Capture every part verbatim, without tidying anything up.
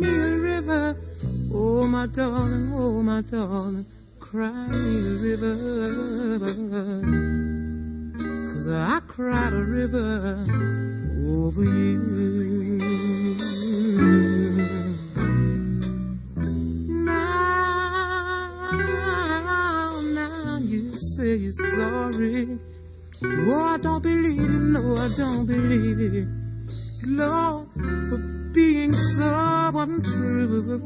me a river. Oh, my darling, oh, my darling, cry me a river. 'Cause I cried a river over you. Now, now you say you're sorry. Oh, I don't believe it, no, I don't believe it. Lord, for being so untrue.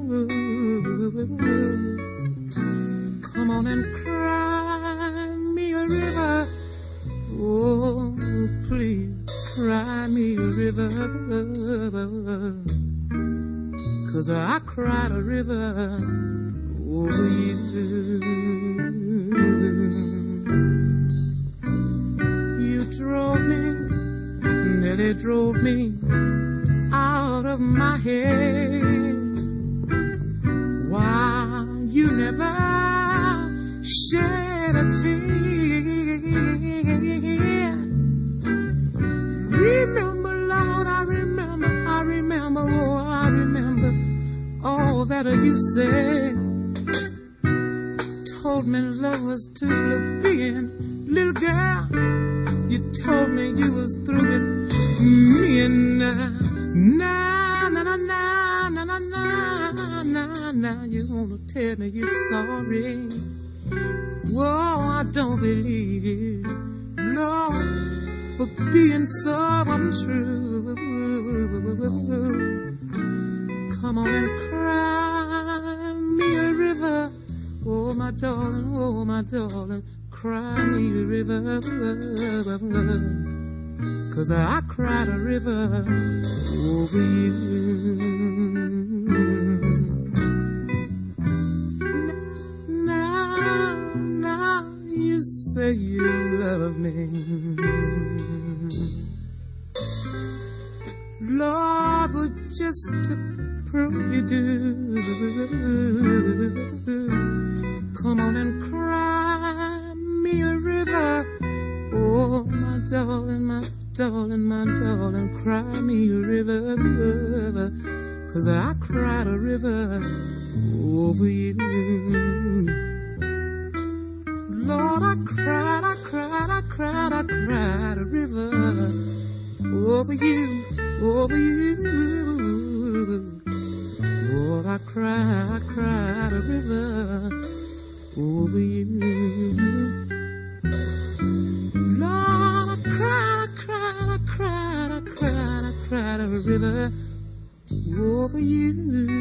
Come on and cry me a river. Oh, please cry me a river. 'Cause I cried a river over you. You drove me, nearly drove me out of my head. Why, you never shed a tear. Remember, Lord, I remember, I remember, oh, I remember all that you said. Told me love was too plebeian. Little girl, you told me you was through with me, and now, now, now, now, now, now, now, now, now, you wanna tell me you're sorry. Whoa, I don't believe you, Lord, for being so untrue. Come on and cry me a river. Oh, my darling, oh, my darling, cry me a river. 'Cause I cried a river over you. Now, now you say you love me. Lord, but just to prove you do, come on and cry me a river. Oh, my darling, my darling, my darling, cry me a river. 'Cause I cried a river over you. Lord, I cried, I cried, I cried, I cried a river over you, over you. Lord, I cried, I cried a river over you. Lord, I cried, I cried, I cried, I cried, I cried a river over you.